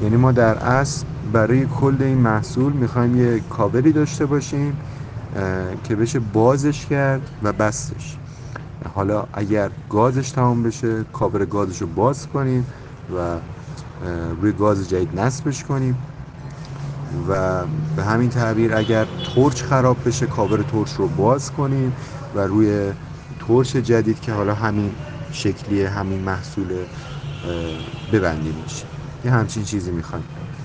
یعنی ما در اصل برای کل این محصول میخوایم یه کاوری داشته باشیم که بشه بازش کرد و بستش. حالا اگر گازش تمام بشه کاور گازش رو باز کنیم و روی گاز جدید نصبش کنیم و به همین تعبیر اگر تورچ خراب بشه کاور تورچ رو باز کنیم و روی تورچ جدید که حالا همین شکلیه همین محصول ببندیمش. یه همچین چیزی میخوایم.